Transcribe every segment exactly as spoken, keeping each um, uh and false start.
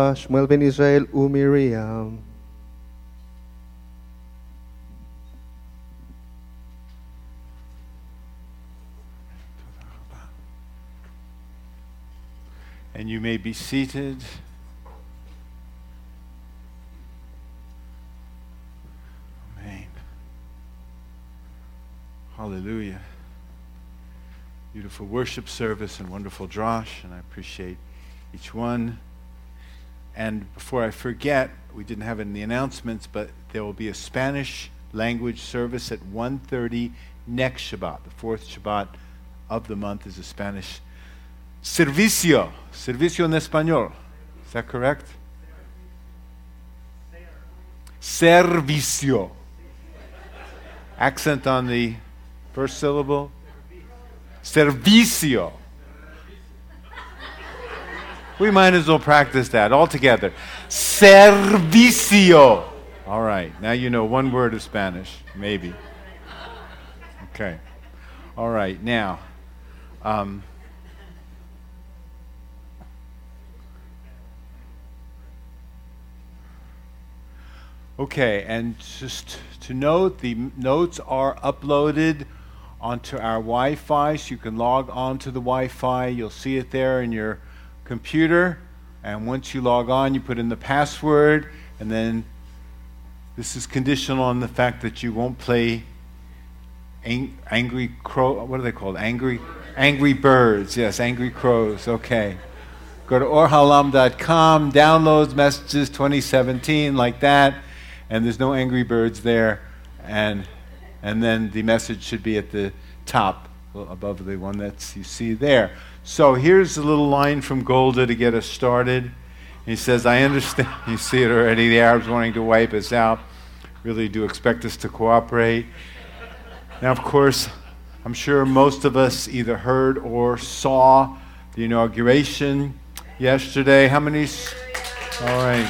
שמואל בן ישראל ומרים. And you may be seated. Amen. Hallelujah. Beautiful worship service and wonderful drosh, and I appreciate each one. And before I forget, we didn't have it in the announcements, but there will be a Spanish language service at one thirty next Shabbat. The fourth Shabbat of the month is a Spanish servicio. Servicio en español. Is that correct? Servicio. Accent on the first syllable. Servicio. We might as well practice that all together. Servicio. All right. Now you know one word of Spanish, maybe. Okay. All right. Now, um, okay, and just to note, the notes are uploaded onto our Wi-Fi, so you can log on to the Wi-Fi. You'll see it there in your computer, and once you log on, you put in the password, and then this is conditional on the fact that you won't play ang- Angry Crow, what are they called? Angry Angry Birds, yes, Angry Crows, okay. Go to or halam dot com, downloads, messages twenty seventeen, like that, and there's no Angry Birds there, and and then the message should be at the top, above the one that you see there. So here's a little line from Golda to get us started. He says, I understand, you see it already, the Arabs wanting to wipe us out, really do expect us to cooperate. Now, of course, I'm sure most of us either heard or saw the inauguration yesterday. How many? S- All right.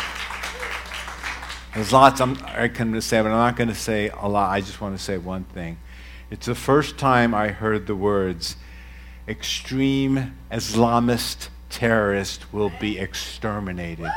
There's lots I'm, I can say, but I'm not going to say a lot. I just want to say one thing. It's the first time I heard the words, extreme Islamist terrorist will be exterminated.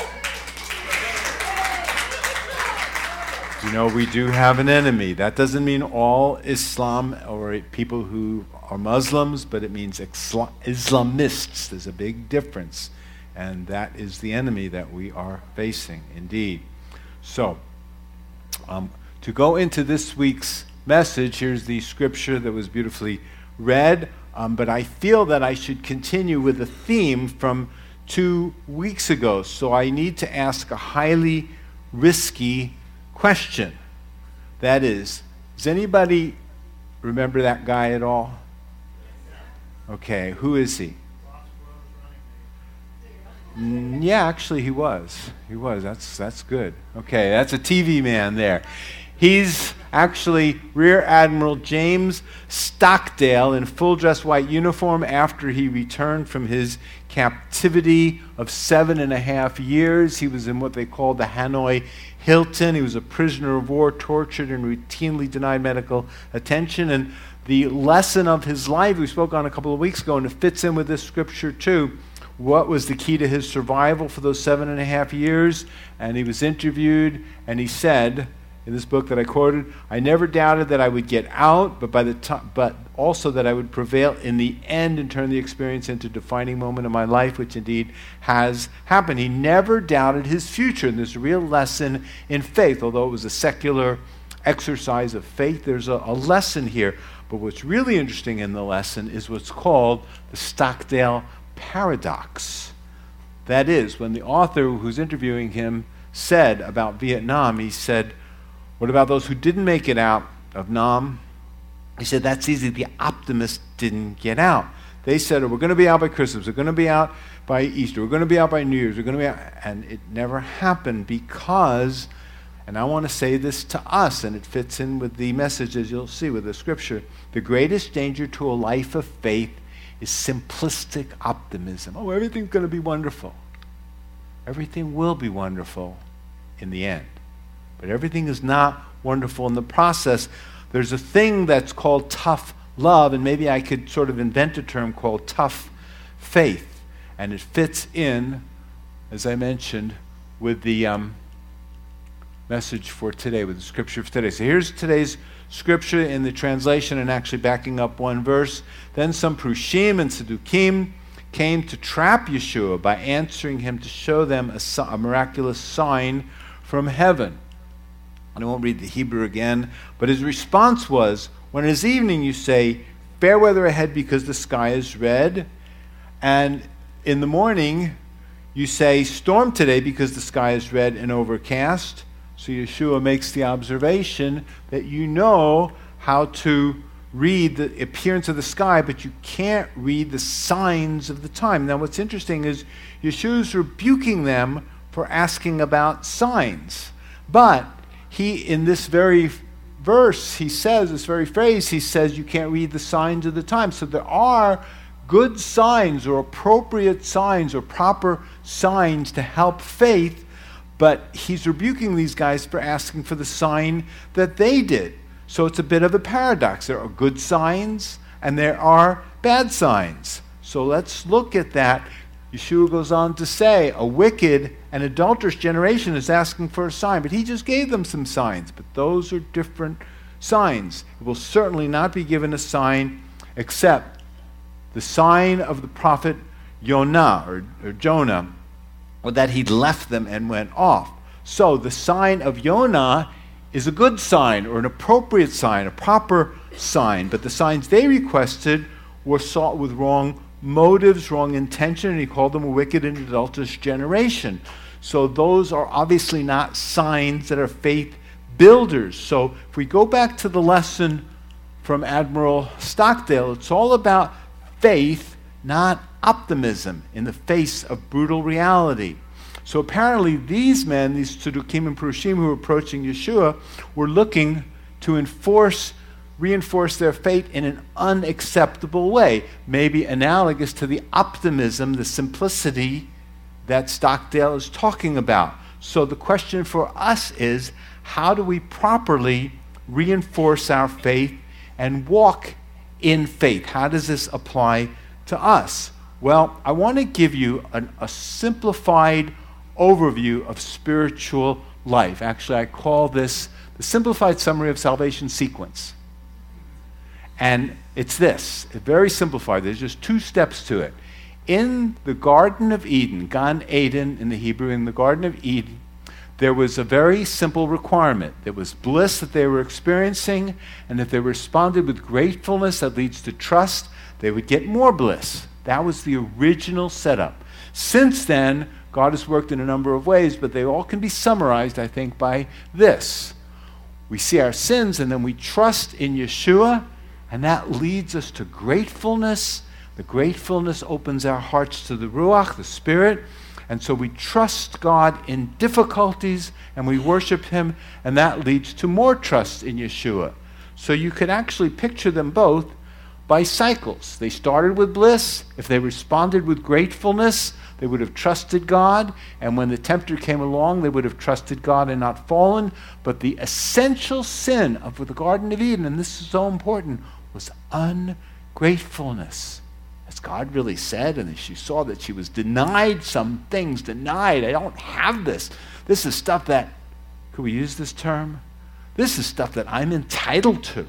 You know, we do have an enemy. That doesn't mean all Islam or people who are Muslims, but it means Isla- Islamists. There's a big difference. And that is the enemy that we are facing, indeed. So, um, to go into this week's message, here's the scripture that was beautifully read, um, but I feel that I should continue with the theme from two weeks ago. So I need to ask a highly risky question. That is, does anybody remember that guy at all? Okay, who is he? Mm, yeah, actually he was. He was. That's that's good. Okay, that's a T V man there. He's actually Rear Admiral James Stockdale in full dress white uniform after he returned from his captivity of seven and a half years. He was in what they called the Hanoi Hilton. He was a prisoner of war, tortured and routinely denied medical attention. And the lesson of his life we spoke on a couple of weeks ago, and it fits in with this scripture too. What was the key to his survival for those seven and a half years? And he was interviewed, and he said, in this book that I quoted, I never doubted that I would get out, but by the time, but also that I would prevail in the end and turn the experience into a defining moment of my life, which indeed has happened. He never doubted his future, and there's a real lesson in faith. Although it was a secular exercise of faith, there's a, a lesson here. But what's really interesting in the lesson is what's called the Stockdale paradox. That is, when the author who's interviewing him said about Vietnam, he said, what about those who didn't make it out of Nam? He said, that's easy. The optimists didn't get out. They said, oh, we're going to be out by Christmas. We're going to be out by Easter. We're going to be out by New Year's. We're going to be out. And it never happened because, and I want to say this to us, and it fits in with the message, as you'll see with the scripture, the greatest danger to a life of faith is simplistic optimism. Oh, everything's going to be wonderful. Everything will be wonderful in the end. But everything is not wonderful in the process. There's a thing that's called tough love, and maybe I could sort of invent a term called tough faith. And it fits in as I mentioned, with the um, message for today, with the scripture for today. So here's today's scripture in the translation, and actually backing up one verse. Then some Prushim and Saddukim came to trap Yeshua by answering him to show them a, a miraculous sign from heaven. And I won't read the Hebrew again, but his response was, when it is evening you say, fair weather ahead because the sky is red, and in the morning you say, storm today because the sky is red and overcast. So Yeshua makes the observation that you know how to read the appearance of the sky, but you can't read the signs of the time. Now what's interesting is Yeshua's rebuking them for asking about signs. But he, in this very verse, he says, this very phrase, he says you can't read the signs of the time. So there are good signs or appropriate signs or proper signs to help faith, but he's rebuking these guys for asking for the sign that they did. So it's a bit of a paradox. There are good signs and there are bad signs. So let's look at that. Yeshua goes on to say, a wicked and adulterous generation is asking for a sign, but he just gave them some signs. But those are different signs. It will certainly not be given a sign except the sign of the prophet Yonah, or, or Jonah, or that he left them and went off. So the sign of Yonah is a good sign, or an appropriate sign, a proper sign. But the signs they requested were sought with wrong motives, wrong intention, and he called them a wicked and adulterous generation. So those are obviously not signs that are faith builders. So if we go back to the lesson from Admiral Stockdale, it's all about faith, not optimism in the face of brutal reality. So apparently these men, these Tzaddukim and Prushim who were approaching Yeshua, were looking to enforce, reinforce their faith in an unacceptable way, maybe analogous to the optimism, the simplicity that Stockdale is talking about. So the question for us is, how do we properly reinforce our faith and walk in faith? How does this apply to us? Well, I want to give you an, a simplified overview of spiritual life. Actually, I call this the simplified summary of salvation sequence. And it's this, it's very simplified. There's just two steps to it. In the Garden of Eden, Gan Eden in the Hebrew, in the Garden of Eden, there was a very simple requirement. There was bliss that they were experiencing, and if they responded with gratefulness that leads to trust, they would get more bliss. That was the original setup. Since then, God has worked in a number of ways, but they all can be summarized, I think, by this. We see our sins, and then we trust in Yeshua, and that leads us to gratefulness. The gratefulness opens our hearts to the Ruach, the Spirit, and so we trust God in difficulties, and we worship Him, and that leads to more trust in Yeshua. So you could actually picture them both by cycles. They started with bliss. If they responded with gratefulness, they would have trusted God, and when the tempter came along, they would have trusted God and not fallen. But the essential sin of the Garden of Eden, and this is so important, was ungratefulness. As God really said, and she saw that she was denied some things, denied, I don't have this. This is stuff that, could we use this term? This is stuff that I'm entitled to.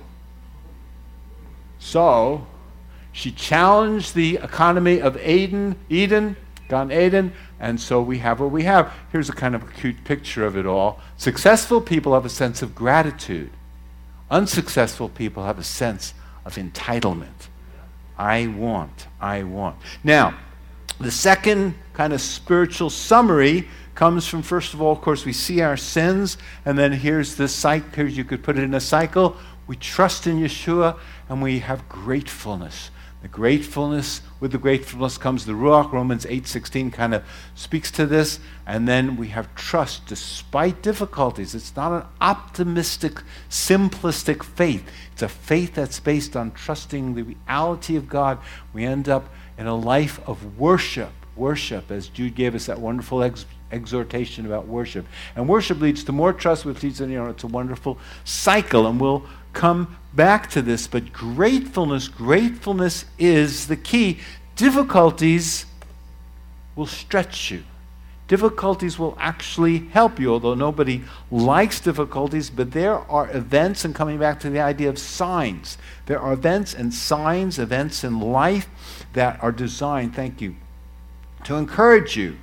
So, she challenged the economy of Eden, Eden, Gan Eden, and so we have what we have. Here's a kind of a cute picture of it all. Successful people have a sense of gratitude. Unsuccessful people have a sense of entitlement. I want, I want. Now, the second kind of spiritual summary comes from, first of all, of course, we see our sins, and then here's the cycle. Here's, you could put it in a cycle. We trust in Yeshua, and we have gratefulness. The gratefulness, with the gratefulness comes the Ruach. Romans eight sixteen kind of speaks to this. And then we have trust despite difficulties. It's not an optimistic, simplistic faith. It's a faith that's based on trusting the reality of God. We end up in a life of worship. Worship, as Jude gave us that wonderful ex- exhortation about worship. And worship leads to more trust, which leads to, you know, it's a wonderful cycle. And we'll come back to this, but gratefulness, gratefulness is the key. Difficulties will stretch you. Difficulties will actually help you, although nobody likes difficulties, but there are events, and coming back to the idea of signs, there are events and signs, events in life that are designed, thank you, to encourage you.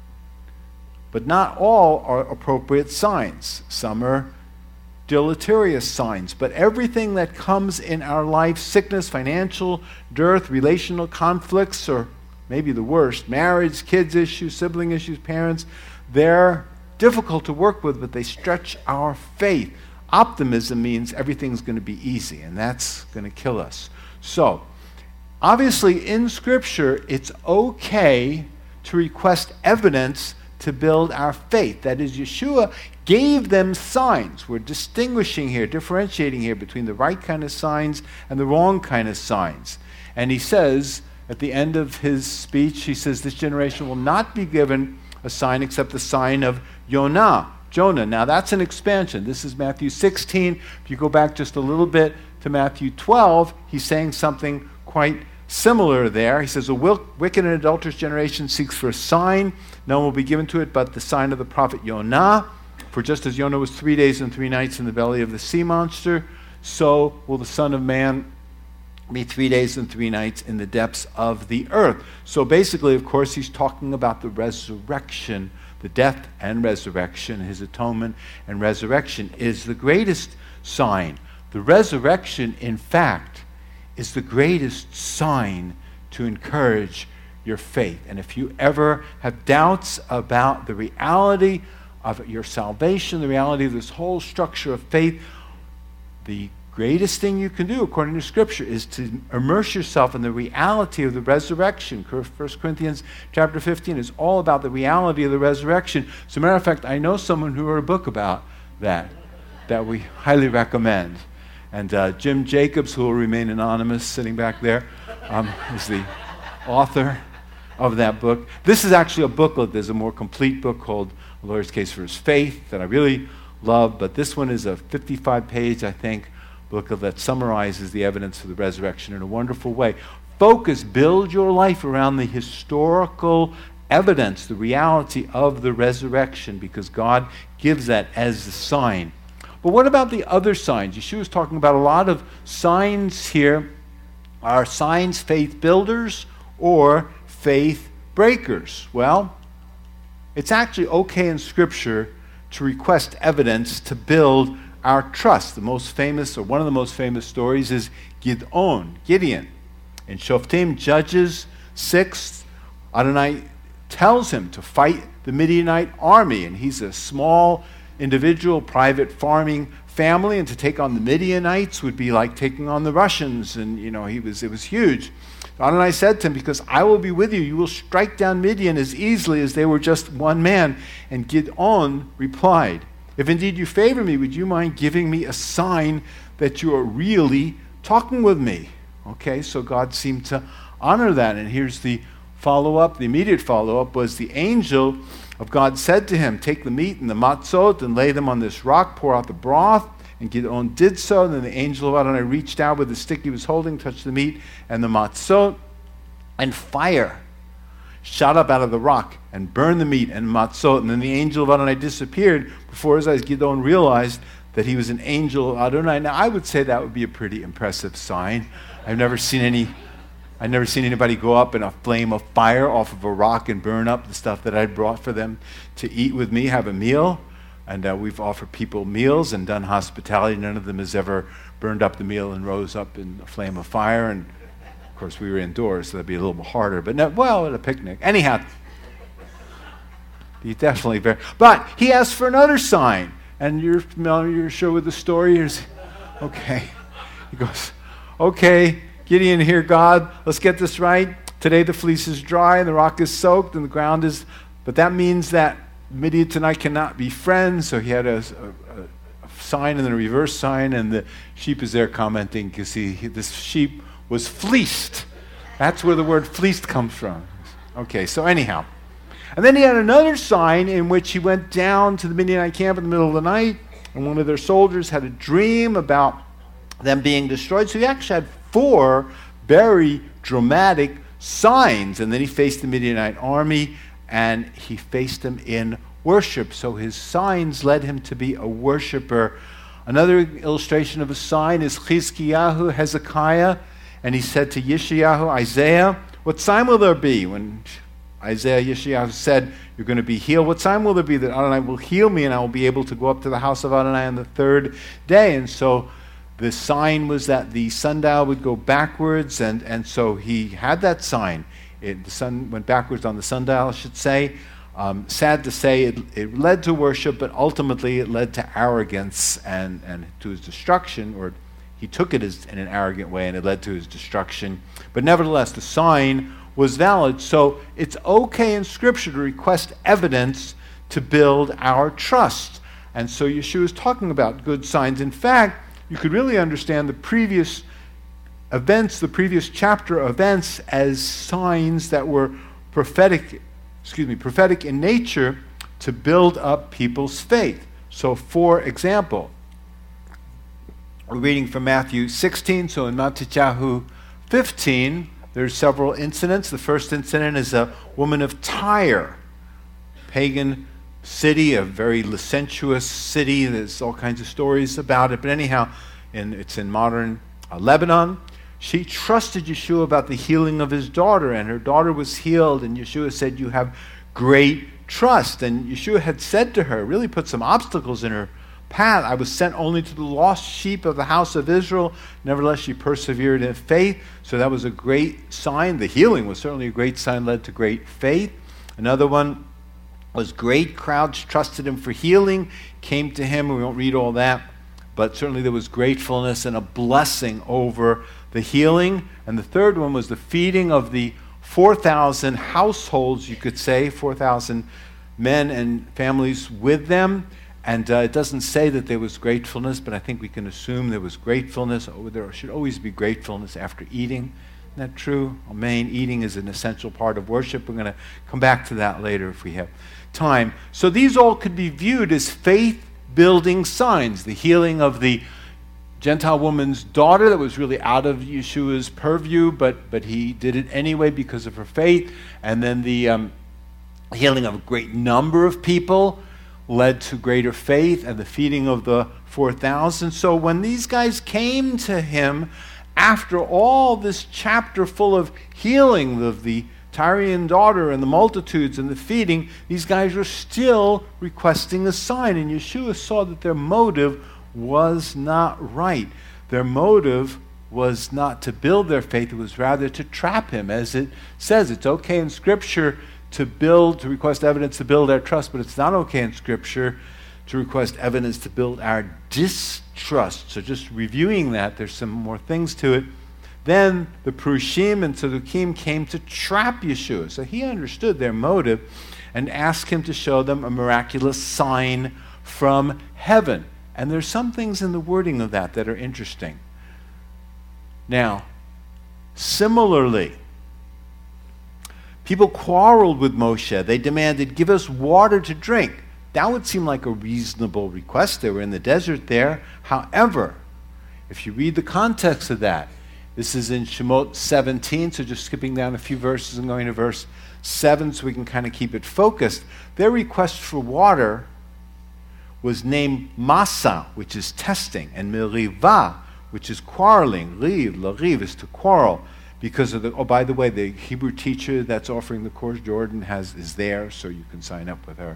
But not all are appropriate signs. Some are deleterious signs. But everything that comes in our life, sickness, financial dearth, relational conflicts, or maybe the worst, marriage, kids issues, sibling issues, parents, they're difficult to work with, but they stretch our faith. Optimism means everything's going to be easy, and that's going to kill us. So, obviously, in Scripture, it's okay to request evidence to build our faith. That is, Yeshua gave them signs. We're distinguishing here, differentiating here between the right kind of signs and the wrong kind of signs. And he says, at the end of his speech, he says, this generation will not be given a sign except the sign of Yonah, Jonah. Now, that's an expansion. This is Matthew sixteen. If you go back just a little bit to Matthew twelve, he's saying something quite similar there. He says, a wicked and adulterous generation seeks for a sign. None will be given to it but the sign of the prophet Yonah. For just as Yonah was three days and three nights in the belly of the sea monster, so will the Son of Man be three days and three nights in the depths of the earth. So basically, of course, he's talking about the resurrection, the death and resurrection. His atonement and resurrection is the greatest sign. The resurrection, in fact, is the greatest sign to encourage your faith. And if you ever have doubts about the reality of your salvation, the reality of this whole structure of faith, the greatest thing you can do, according to Scripture, is to immerse yourself in the reality of the resurrection. First Corinthians chapter fifteen is all about the reality of the resurrection. As a matter of fact, I know someone who wrote a book about that, that we highly recommend. And uh, Jim Jacobs, who will remain anonymous, sitting back there, um, is the author of that book. This is actually a booklet. There's a more complete book called A Lawyer's Case for His Faith that I really love, but this one is a fifty-five page, I think, booklet that summarizes the evidence of the resurrection in a wonderful way. Focus, build your life around the historical evidence, the reality of the resurrection, because God gives that as the sign. But what about the other signs? Yeshua is talking about a lot of signs here. Are signs faith builders or faith breakers? Well, it's actually okay in Scripture to request evidence to build our trust. The most famous, or one of the most famous stories, is Gideon, Gideon. In Shoftim, Judges six, Adonai tells him to fight the Midianite army, and he's a small individual, private farming family, and to take on the Midianites would be like taking on the Russians, and you know, he was it was huge. Adonai said to him, because I will be with you, you will strike down Midian as easily as they were just one man. And Gideon replied, if indeed you favor me, would you mind giving me a sign that you are really talking with me? Okay, so God seemed to honor that. And here's the follow-up. The immediate follow-up was the angel of God said to him, take the meat and the matzot and lay them on this rock, pour out the broth. And Gideon did so. And then the angel of Adonai reached out with the stick he was holding, touched the meat and the matzot, and fire shot up out of the rock and burned the meat and matzot. And then the angel of Adonai disappeared before his eyes. Gideon realized that he was an angel of Adonai. Now, I would say that would be a pretty impressive sign. I've never seen any, I've never seen anybody go up in a flame of fire off of a rock and burn up the stuff that I'd brought for them to eat with me, have a meal. And uh, we've offered people meals and done hospitality. None of them has ever burned up the meal and rose up in a flame of fire. And of course, we were indoors, so that'd be a little bit harder. But no, well, at a picnic. Anyhow, he definitely very. But he asked for another sign. And you're familiar, you're sure with the story? Here's, okay. He goes, okay, Gideon here, God, let's get this right. Today the fleece is dry and the rock is soaked and the ground is, but that means that Midianite cannot be friends. So he had a, a, a sign and then a reverse sign, and the sheep is there commenting because he, this sheep was fleeced. That's where the word fleeced comes from. Okay, so anyhow. And then he had another sign in which he went down to the Midianite camp in the middle of the night, and one of their soldiers had a dream about them being destroyed. So he actually had four very dramatic signs. And then he faced the Midianite army, and he faced him in worship. So his signs led him to be a worshiper. Another illustration of a sign is Chizkiyahu, Hezekiah, and he said to Yeshayahu, Isaiah, what sign will there be? When Isaiah, Yeshayahu said, you're going to be healed. What sign will there be that Adonai will heal me and I will be able to go up to the house of Adonai on the third day? And so the sign was that the sundial would go backwards, and, and so he had that sign. It, the sun went backwards on the sundial, I should say. Um, sad to say, it, it led to worship, but ultimately it led to arrogance and, and to his destruction, or he took it as, in an arrogant way, and it led to his destruction. But nevertheless, the sign was valid. So it's okay in Scripture to request evidence to build our trust. And so Yeshua is talking about good signs. In fact, you could really understand the previous events, the previous chapter events, as signs that were prophetic, excuse me, prophetic in nature to build up people's faith. So, for example, we're reading from Matthew sixteen. So in Matthew fifteen, there's several incidents. The first incident is a woman of Tyre, pagan city, a very licentious city. There's all kinds of stories about it. But anyhow, in, it's in modern uh, Lebanon. She trusted Yeshua about the healing of his daughter, and her daughter was healed, and Yeshua said, you have great trust. And Yeshua had said to her, really put some obstacles in her path. I was sent only to the lost sheep of the house of Israel. Nevertheless, she persevered in faith. So that was a great sign. The healing was certainly a great sign, led to great faith. Another one was great crowds trusted him for healing, came to him. We won't read all that, but certainly there was gratefulness and a blessing over the healing. And the third one was the feeding of the four thousand households, you could say, four thousand men and families with them. And uh, it doesn't say that there was gratefulness, but I think we can assume there was gratefulness. Oh, there should always be gratefulness after eating. Isn't that true? Amen. Eating is an essential part of worship. We're going to come back to that later if we have time. So these all could be viewed as faith-building signs. The healing of the Gentile woman's daughter that was really out of Yeshua's purview, but, but he did it anyway because of her faith. And then the um, healing of a great number of people led to greater faith, and the feeding of the four thousand. So when these guys came to him after all this chapter full of healing of the Tyrian daughter and the multitudes and the feeding, these guys were still requesting a sign. And Yeshua saw that their motive was not right. Their motive was not to build their faith, it was rather to trap him. As it says, it's okay in Scripture to build, to request evidence to build our trust, but it's not okay in Scripture to request evidence to build our distrust. So just reviewing that, there's some more things to it. Then the Prushim and Tzedukim came to trap Yeshua. So he understood their motive and asked him to show them a miraculous sign from heaven. And there's some things in the wording of that that are interesting. Now, similarly, people quarreled with Moshe. They demanded, give us water to drink. That would seem like a reasonable request. They were in the desert there. However, if you read the context of that, this is in Shemot seventeen, so just skipping down a few verses and going to verse seven so we can kind of keep it focused. Their request for water was named Masa, which is testing, and Merivah, which is quarreling. Riv, lariv is to quarrel. Because of the, oh, by the way, the Hebrew teacher that's offering the course, Jordan, has is there, so you can sign up with her.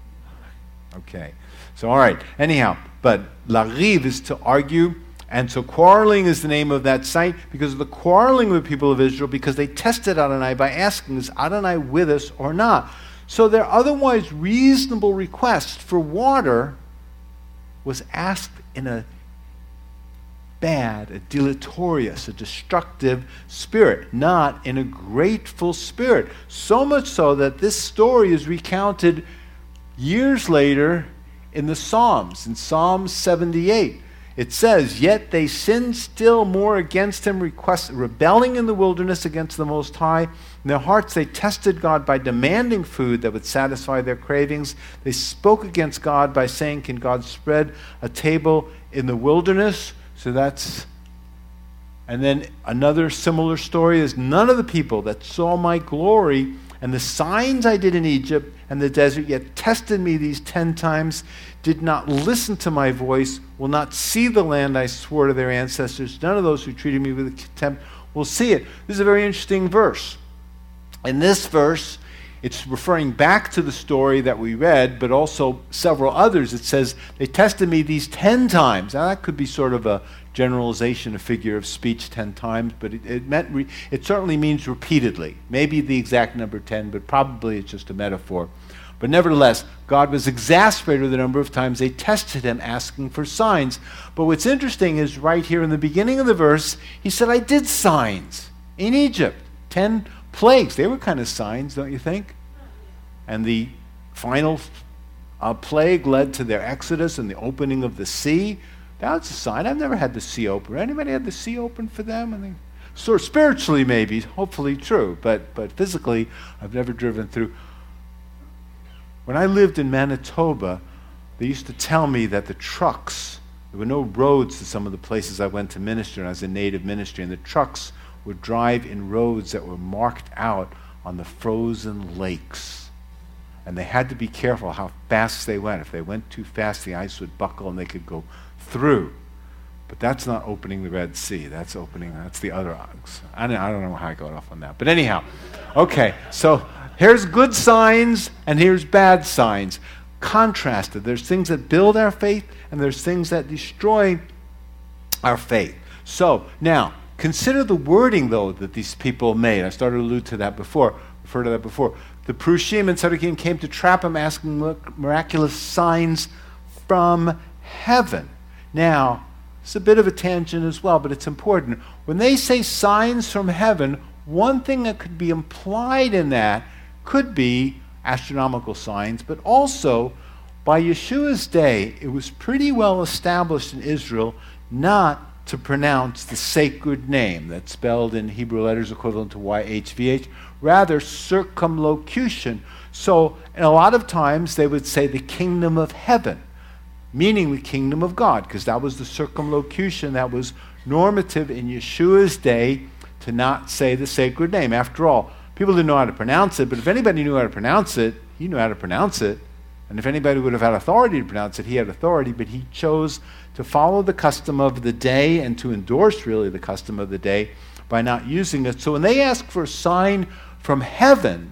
Okay. So, all right. Anyhow, but lariv is to argue, and so quarreling is the name of that site because of the quarreling with the people of Israel, because they tested Adonai by asking, is Adonai with us or not? So their otherwise reasonable request for water was asked in a bad, a deleterious, a destructive spirit, not in a grateful spirit. So much so that this story is recounted years later in the Psalms, in Psalm seventy-eight. It says, yet they sinned still more against him, request, rebelling in the wilderness against the Most High. In their hearts they tested God by demanding food that would satisfy their cravings. They spoke against God by saying, can God spread a table in the wilderness? So that's, and then another similar story is, none of the people that saw my glory and the signs I did in Egypt and the desert, yet tested me these ten times, did not listen to my voice, will not see the land I swore to their ancestors. None of those who treated me with contempt will see it. This is a very interesting verse. In this verse, it's referring back to the story that we read, but also several others. It says, they tested me these ten times. Now that could be sort of a generalization, a figure of speech ten times, but it, it meant re- it certainly means repeatedly. Maybe the exact number ten, but probably it's just a metaphor. But nevertheless, God was exasperated with the number of times they tested him, asking for signs. But what's interesting is right here in the beginning of the verse, he said, I did signs in Egypt. Ten plagues. They were kind of signs, don't you think? And the final uh, plague led to their exodus and the opening of the sea. That's a sign. I've never had the sea open. Anybody had the sea open for them? I think, so spiritually maybe, hopefully true, but but physically, I've never driven through. When I lived in Manitoba, they used to tell me that the trucks, there were no roads to some of the places I went to minister, and I was in native ministry, and the trucks would drive in roads that were marked out on the frozen lakes. And they had to be careful how fast they went. If they went too fast, the ice would buckle and they could go through. But that's not opening the Red Sea. That's opening, that's the other ox. I don't, I don't know how I got off on that. But anyhow, okay, so here's good signs and here's bad signs. Contrasted. There's things that build our faith and there's things that destroy our faith. So, now, consider the wording, though, that these people made. I started to allude to that before, refer to that before. The Prushim and Tzaddikim came to trap him, asking miraculous signs from heaven. Now, it's a bit of a tangent as well, but it's important. When they say signs from heaven, one thing that could be implied in that could be astronomical signs, but also, by Yeshua's day, it was pretty well established in Israel not to pronounce the sacred name that's spelled in Hebrew letters equivalent to Y H V H, rather circumlocution. So, and a lot of times they would say the kingdom of heaven, meaning the kingdom of God, because that was the circumlocution that was normative in Yeshua's day to not say the sacred name. After all, people didn't know how to pronounce it, but if anybody knew how to pronounce it, he knew how to pronounce it. And if anybody would have had authority to pronounce it, he had authority, but he chose to follow the custom of the day and to endorse really the custom of the day by not using it. So when they ask for a sign from heaven,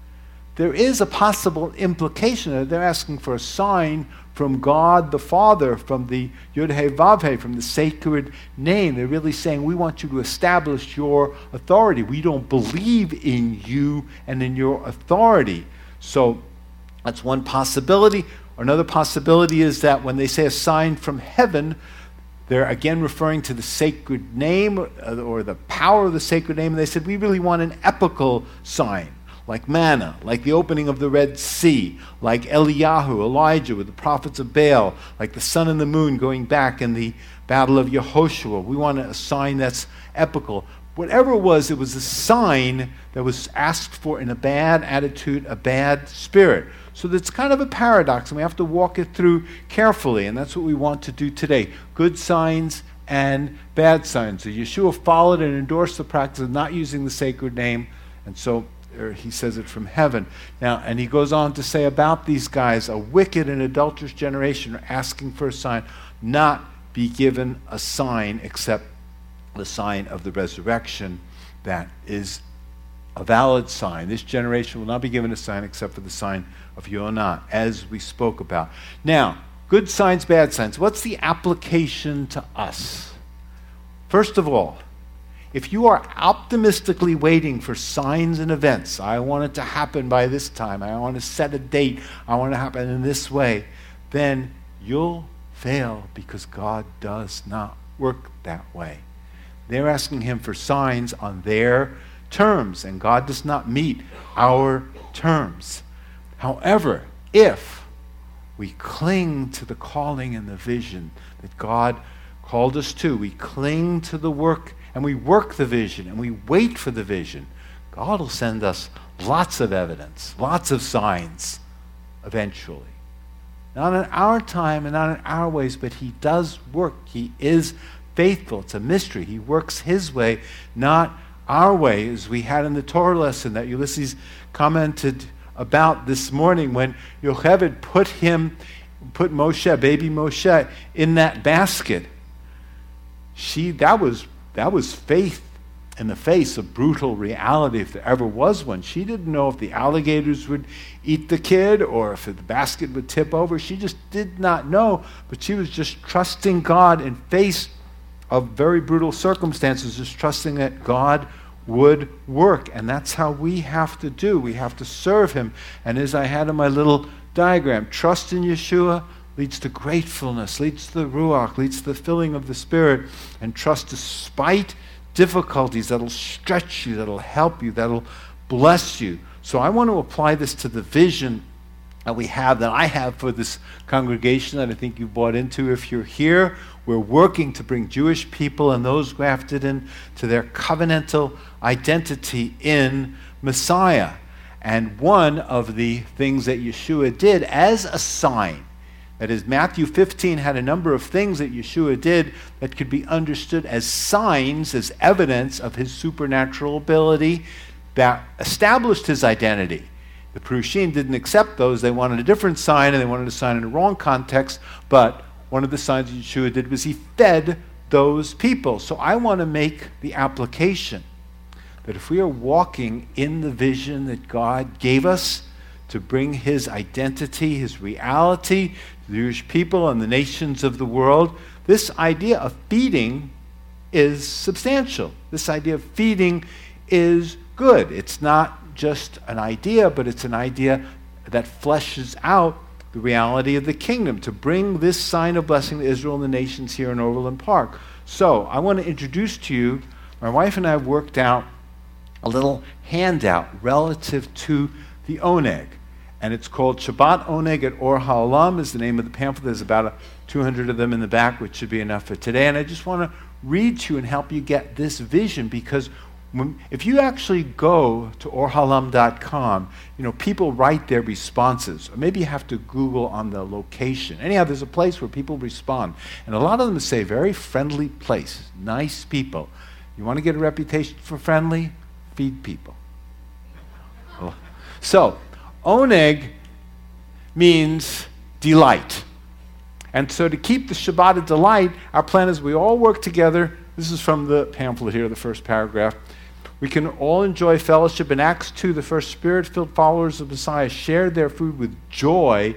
there is a possible implication that they're asking for a sign from God the Father, from the Yud-Heh Vav-Heh, from the sacred name. They're really saying, we want you to establish your authority. We don't believe in you and in your authority. So that's one possibility. Another possibility is that when they say a sign from heaven, they're again referring to the sacred name or the power of the sacred name. And they said, we really want an epical sign, like manna, like the opening of the Red Sea, like Eliyahu, Elijah with the prophets of Baal, like the sun and the moon going back in the battle of Yehoshua. We want a sign that's epical. Whatever it was, it was a sign that was asked for in a bad attitude, a bad spirit. So that's kind of a paradox, and we have to walk it through carefully, and that's what we want to do today. Good signs and bad signs. So Yeshua followed and endorsed the practice of not using the sacred name, and so er, he says it from heaven. Now, and he goes on to say about these guys, a wicked and adulterous generation are asking for a sign, not be given a sign except the sign of the resurrection. That is a valid sign. This generation will not be given a sign except for the sign of Yonah, as we spoke about. Now, good signs, bad signs. What's the application to us? First of all, if you are optimistically waiting for signs and events, I want it to happen by this time, I want to set a date, I want it to happen in this way, then you'll fail because God does not work that way. They're asking him for signs on their terms, and God does not meet our terms. However, if we cling to the calling and the vision that God called us to, we cling to the work and we work the vision and we wait for the vision, God will send us lots of evidence, lots of signs eventually. Not in our time and not in our ways, but he does work. He is faithful. It's a mystery. He works his way, not our way, as we had in the Torah lesson that Ulysses commented about this morning, when Yocheved put him, put Moshe, baby Moshe, in that basket. She, that was, that was faith in the face of brutal reality, if there ever was one. She didn't know if the alligators would eat the kid or if the basket would tip over. She just did not know, but she was just trusting God in face of very brutal circumstances, just trusting that God would work. And that's how we have to do. We have to serve him. And as I had in my little diagram, trust in Yeshua leads to gratefulness, leads to the Ruach, leads to the filling of the Spirit, and trust despite difficulties that'll stretch you, that'll help you, that'll bless you. So I want to apply this to the vision that we have, that I have for this congregation that I think you've bought into. If you're here, we're working to bring Jewish people and those grafted in to their covenantal identity in Messiah. And one of the things that Yeshua did as a sign, that is, Matthew fifteen had a number of things that Yeshua did that could be understood as signs, as evidence of his supernatural ability that established his identity. The Prushim didn't accept those. They wanted a different sign, and they wanted a sign in the wrong context. But one of the signs that Yeshua did was he fed those people. So I want to make the application that if we are walking in the vision that God gave us to bring his identity, his reality to the Jewish people and the nations of the world, this idea of feeding is substantial. This idea of feeding is good. It's not just an idea, but it's an idea that fleshes out the reality of the kingdom, to bring this sign of blessing to Israel and the nations here in Overland Park. So I want to introduce to you, my wife and I have worked out a little handout relative to the Oneg. And it's called Shabbat Oneg at Or HaOlam is the name of the pamphlet. There's about a, two hundred of them in the back, which should be enough for today. And I just want to read to you and help you get this vision, because when, if you actually go to or halam dot com, you know, people write their responses. Or maybe you have to Google on the location. Anyhow, there's a place where people respond. And a lot of them say, very friendly place, nice people. You want to get a reputation for friendly? Feed people. Oh. So, Oneg means delight. And so to keep the Shabbat a delight, our plan is we all work together. This is from the pamphlet here, the first paragraph. We can all enjoy fellowship. In Acts two, the first Spirit-filled followers of Messiah shared their food with joy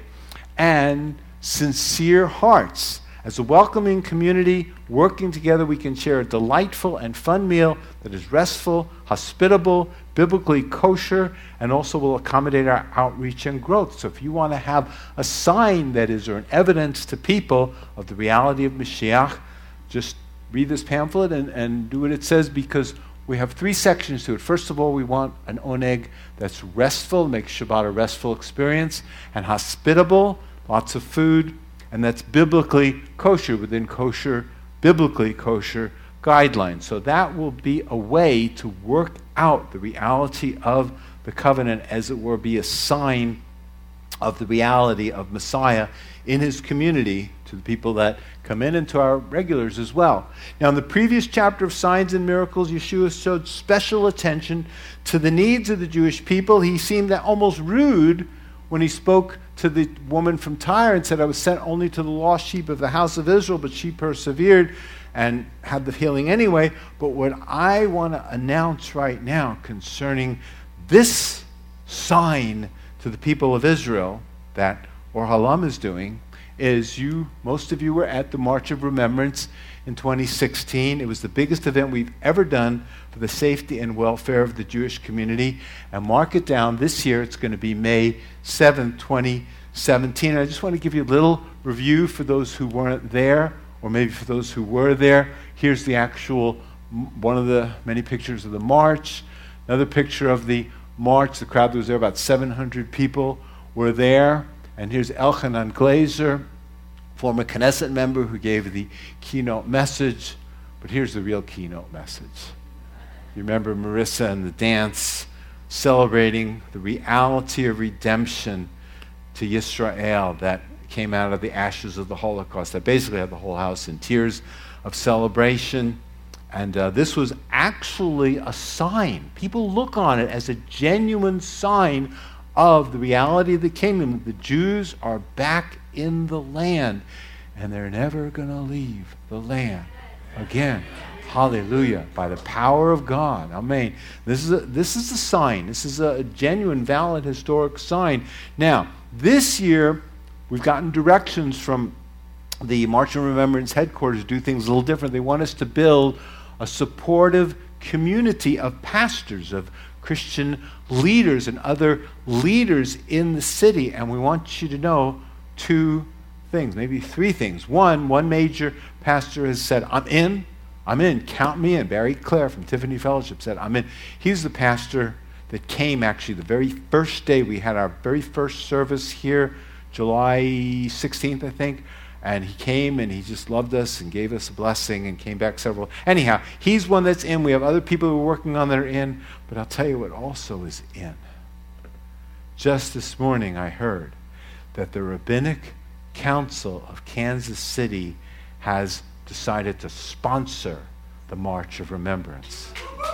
and sincere hearts. As a welcoming community, working together, we can share a delightful and fun meal that is restful, hospitable, biblically kosher, and also will accommodate our outreach and growth. So if you want to have a sign that is, or an evidence to people of the reality of Mashiach, just read this pamphlet and, and do what it says, because we have three sections to it. First of all, we want an oneg that's restful, makes Shabbat a restful experience, and hospitable, lots of food, and that's biblically kosher, within kosher, biblically kosher guidelines. So that will be a way to work out the reality of the covenant, as it were, be a sign of the reality of Messiah in his community to the people that come in and to our regulars as well. Now, in the previous chapter of Signs and Miracles, Yeshua showed special attention to the needs of the Jewish people. He seemed almost rude when he spoke to the woman from Tyre and said, I was sent only to the lost sheep of the house of Israel, but she persevered and had the healing anyway. But what I want to announce right now concerning this sign to the people of Israel that Or Halam is doing is, you, most of you were at the March of Remembrance in twenty sixteen. It was the biggest event we've ever done for the safety and welfare of the Jewish community. And mark it down, this year it's going to be May seventh, twenty seventeen. And I just want to give you a little review for those who weren't there, or maybe for those who were there. Here's the actual, one of the many pictures of the march. Another picture of the march. The crowd that was there, about seven hundred people were there. And here's Elchanan Glazer, former Knesset member who gave the keynote message. But here's the real keynote message. You remember Marissa and the dance, celebrating the reality of redemption to Yisrael that came out of the ashes of the Holocaust. That basically had the whole house in tears of celebration. And uh, this was actually a sign. People look on it as a genuine sign of the reality of the kingdom. The Jews are back in the land, and they're never going to leave the land again. Hallelujah. By the power of God. Amen. This is a, this is a sign. This is a genuine, valid, historic sign. Now, this year, we've gotten directions from the March in Remembrance headquarters to do things a little different. They want us to build a supportive community of pastors, of Christian leaders and other leaders in the city. And we want you to know two things, maybe three things. One, one major pastor has said, I'm in, I'm in, count me in. Barry Clare from Tiffany Fellowship said, I'm in. He's the pastor that came actually the very first day we had our very first service here, July sixteenth, I think. And he came and he just loved us and gave us a blessing and came back several. Anyhow, he's one that's in. We have other people who are working on that are in. But I'll tell you what also is in. Just this morning I heard that the Rabbinic Council of Kansas City has decided to sponsor the March of Remembrance.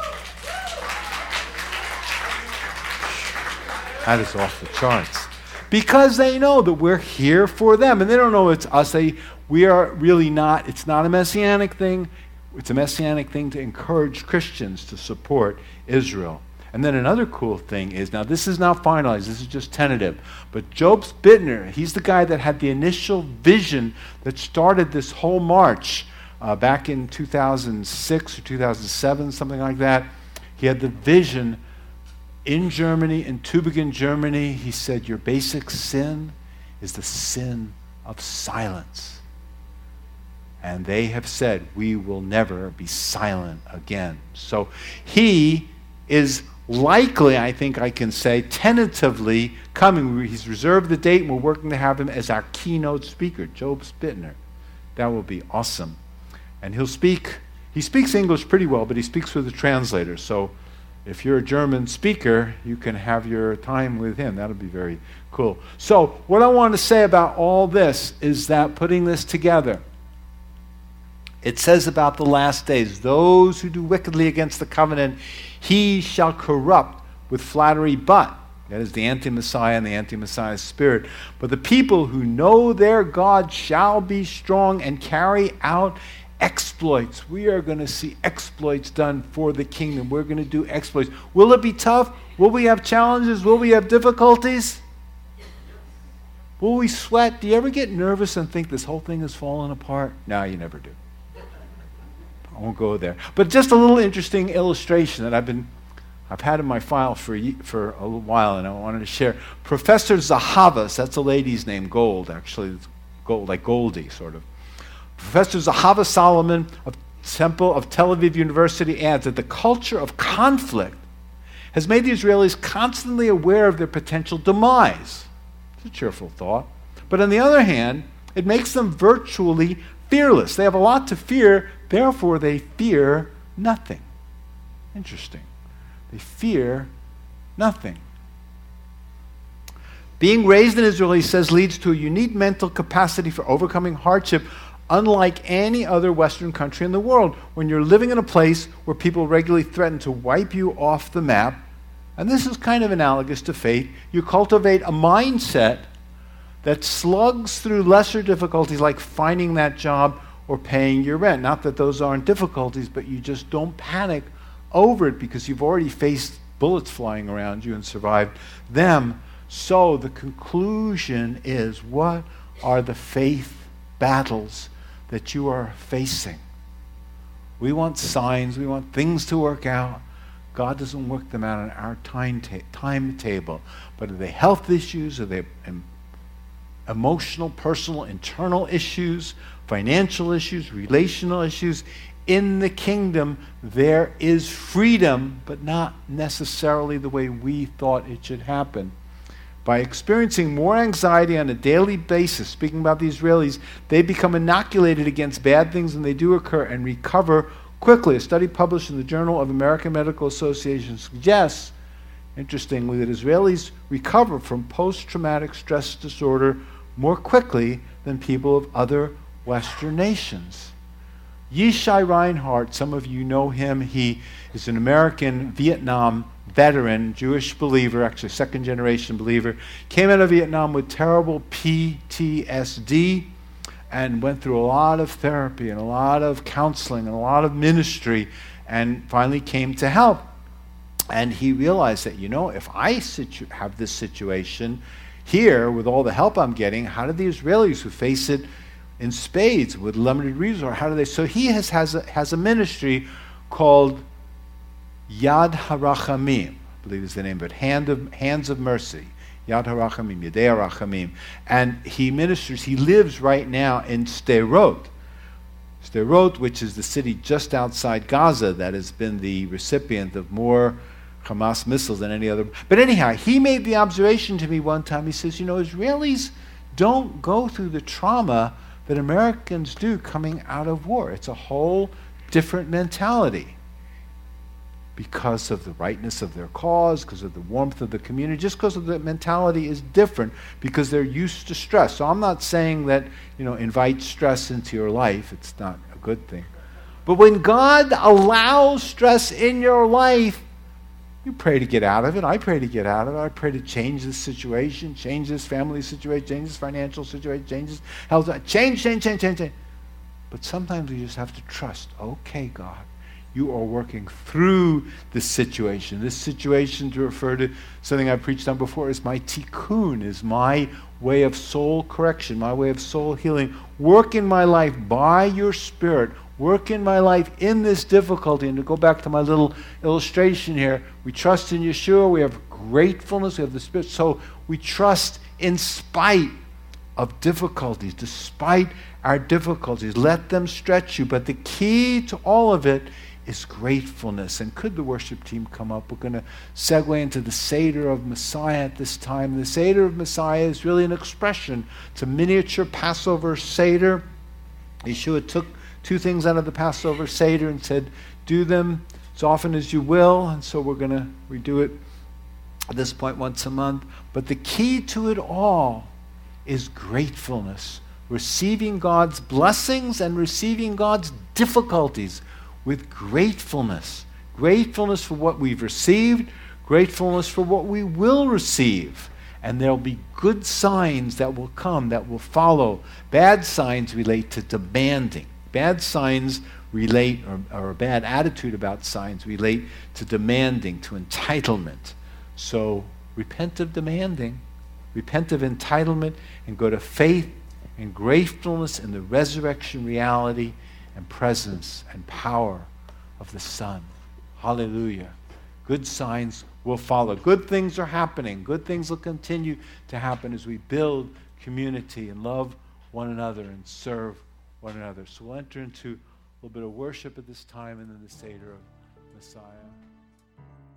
That is off the charts. Because they know that we're here for them. And they don't know it's us. They, we are really not, it's not a messianic thing. It's a messianic thing to encourage Christians to support Israel. And then another cool thing is, now this is not finalized, this is just tentative, but Job Spittner, he's the guy that had the initial vision that started this whole march uh, back in two thousand six or two thousand seven, something like that. He had the vision in Germany, in Tübingen, Germany. He said, your basic sin is the sin of silence. And they have said, we will never be silent again. So he is likely, I think I can say, tentatively coming. He's reserved the date, and we're working to have him as our keynote speaker, Job Spittner. That will be awesome. And he'll speak, he speaks English pretty well, but he speaks with a translator. So if you're a German speaker, you can have your time with him. That'll be very cool. So what I want to say about all this is that putting this together, it says about the last days, those who do wickedly against the covenant, he shall corrupt with flattery, but, that is the anti-Messiah and the anti-Messiah spirit, but the people who know their God shall be strong and carry out exploits. We are going to see exploits done for the kingdom. We're going to do exploits. Will it be tough? Will we have challenges? Will we have difficulties? Will we sweat? Do you ever get nervous and think this whole thing is falling apart? No, you never do. I won't go there. But just a little interesting illustration that I've been, I've had in my file for a, for a little while, and I wanted to share. Professor Zahavas, that's a lady's name, Gold, actually, it's Gold, like Goldie, sort of. Professor Zahava Solomon of Temple of Tel Aviv University adds that the culture of conflict has made the Israelis constantly aware of their potential demise. It's a cheerful thought. But on the other hand, it makes them virtually fearless. They have a lot to fear, therefore they fear nothing. Interesting. They fear nothing. Being raised in Israel, he says, leads to a unique mental capacity for overcoming hardship, unlike any other Western country in the world. When you're living in a place where people regularly threaten to wipe you off the map, and this is kind of analogous to faith, you cultivate a mindset that slugs through lesser difficulties like finding that job or paying your rent. Not that those aren't difficulties, but you just don't panic over it because you've already faced bullets flying around you and survived them. So the conclusion is, what are the faith battles that you are facing? We want signs, we want things to work out. God doesn't work them out on our time ta- timetable. But are they health issues? Are they em- emotional, personal, internal issues, financial issues, relational issues? In the kingdom, there is freedom, but not necessarily the way we thought it should happen. By experiencing more anxiety on a daily basis, speaking about the Israelis, they become inoculated against bad things when they do occur and recover quickly. A study published in the Journal of American Medical Association suggests, interestingly, that Israelis recover from post-traumatic stress disorder more quickly than people of other Western nations. Yishai Reinhardt, some of you know him. He is an American Vietnam veteran, Jewish believer, actually second generation believer. Came out of Vietnam with terrible P T S D and went through a lot of therapy and a lot of counseling and a lot of ministry, and finally came to help. And he realized that, you know, if I situ- have this situation here with all the help I'm getting, how do the Israelis who face it in spades with limited resource, how do they? So he has has a, has a ministry called Yad HaRachamim, I believe is the name, but Hand of Hands of Mercy, Yad HaRachamim, Yadei HaRachamim, and he ministers. He lives right now in Sderot, Sderot, which is the city just outside Gaza that has been the recipient of more Hamas missiles than any other. But anyhow, he made the observation to me one time. He says, you know, Israelis don't go through the trauma that Americans do coming out of war. It's a whole different mentality because of the rightness of their cause, because of the warmth of the community, just because of the mentality is different because they're used to stress. So I'm not saying that, you know, invite stress into your life. It's not a good thing. But when God allows stress in your life, you pray to get out of it. I pray to get out of it. I pray to change this situation, change this family situation, change this financial situation, change this health, change, change, change, change, change. But sometimes we just have to trust, okay, God, you are working through this situation. This situation, to refer to something I preached on before, is my tikkun, is my way of soul correction, my way of soul healing. Work in my life by your Spirit. Work in my life in this difficulty. And to go back to my little illustration here, we trust in Yeshua, we have gratefulness, we have the Spirit. So we trust in spite of difficulties, despite our difficulties. Let them stretch you. But the key to all of it is gratefulness. And could the worship team come up? We're going to segue into the Seder of Messiah at this time. The Seder of Messiah is really an expression. It's a miniature Passover Seder. Yeshua took two things out of the Passover Seder and said, do them as often as you will. And so we're going to redo it at this point once a month. But the key to it all is gratefulness. Receiving God's blessings and receiving God's difficulties with gratefulness. Gratefulness for what we've received, gratefulness for what we will receive. And there'll be good signs that will come, that will follow. Bad signs relate to demanding. Bad signs relate, or, or a bad attitude about signs relate to demanding, to entitlement. So repent of demanding, repent of entitlement, and go to faith and gratefulness in the resurrection reality and presence and power of the Son. Hallelujah. Good signs will follow. Good things are happening. Good things will continue to happen as we build community and love one another and serve one another. So we'll enter into a little bit of worship at this time and then the Seder of Messiah.